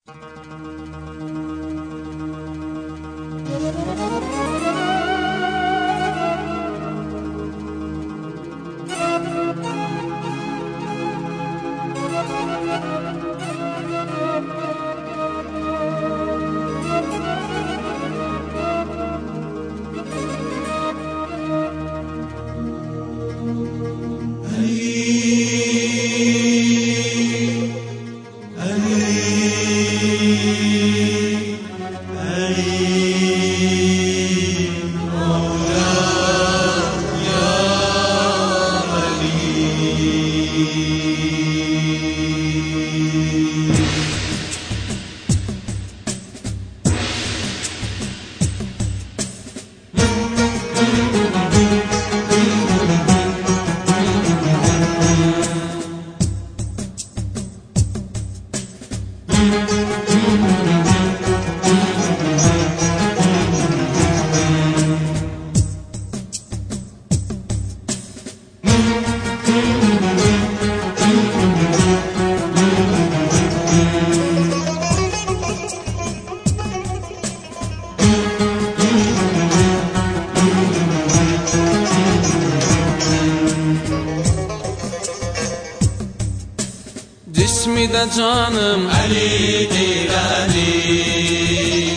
İsmi de canım Ali'dir Ali,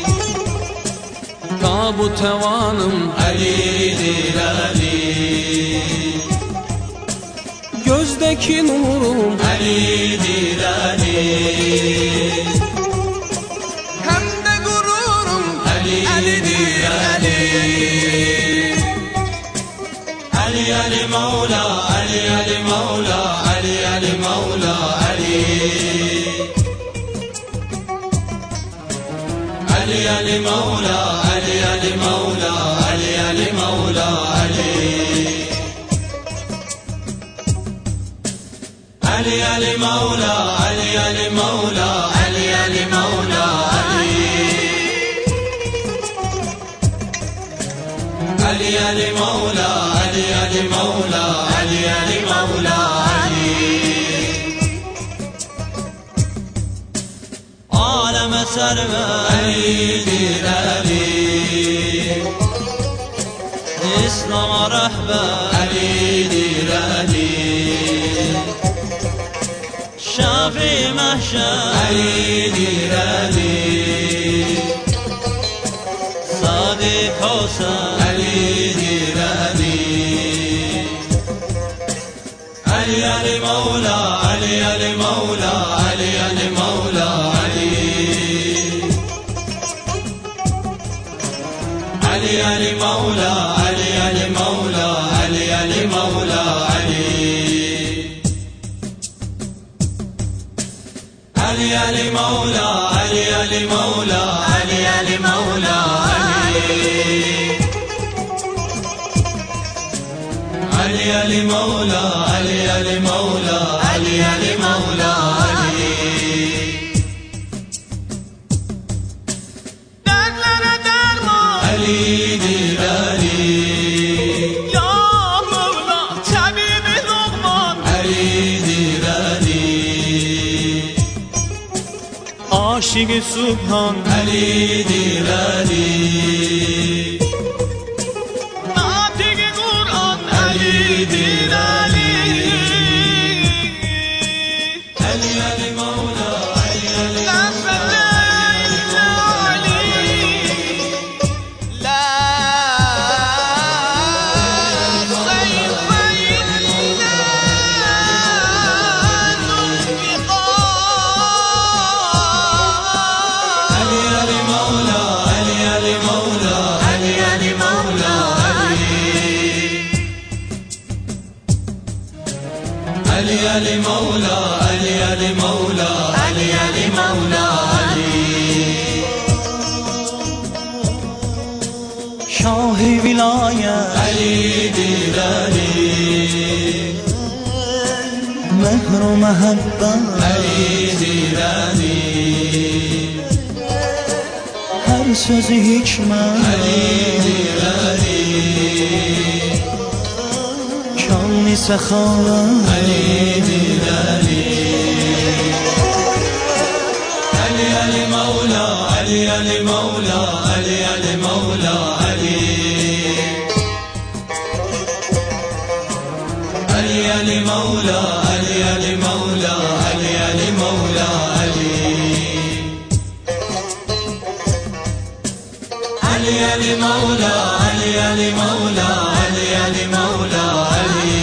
Tabu tevanım Ali'dir Ali, gözdeki nurum Ali'dir Ali, hem de gururum Ali'dir Ali. Ali Ali Mevla, Ali Ali Mevla, Ali Ali Mevla, Ali Ali Ali Mevla, Ali Ali Mevla, Ali Ali Mevla, Ali Ali Ali Mevla, Ali Ali Mevla, Ali Ali Mevla, Ali Ali Ali Mevla, Ali Ali Mevla, Ali Ali Mevla, Ali. Aleme server Ali'dir Ali, İslam'a rehber Ali'dir Ali, Şafi mahşer Ali'dir Ali, Sadık Hasan Ali'dir Ali, Ali Ali Mevla, Ali Ali Mevla, Ali Ali Mevla, Ali Ali Ali Mevla, Ali Ali Mevla, Ali Ali Mevla, Ali Ali Ali Mevla, Ali Ali Mevla, Ali Ali Mevla, Ali Ali Mevla, Ali Ali Mevla, Ali Ali Mevla, Ali. Dertlere derman Ali'dir Ali, Ya Mevla tabibi Lokman Ali'dir Ali, Aşık-ı Subhan Ali'dir Ali, Natik-i Kur'an Ali'dir Ali, Ali Ali Mevla, Ali Ali Mevla, Ali Ali Mevla, Ali Ali Mevla, Ali Ali Mevla, Ali. Şah-ı vilayet Ali'dir Ali, mehr-u mehabbet Ali'dir Ali, her sözü hikmet Ali'dir Ali, şan-ı sehavet Ali'dir Ali, Ali Ali علي علي مولا علي علي مولا علي علي علي مولا علي علي مولا علي علي مولا علي علي علي مولا علي علي مولا علي علي مولا علي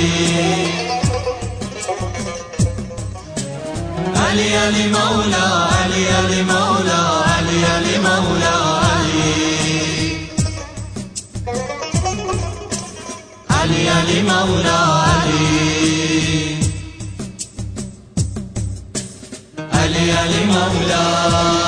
علي علي مولا علي علي مولا علي علي مولا علي علي علي مولا علي علي علي مولا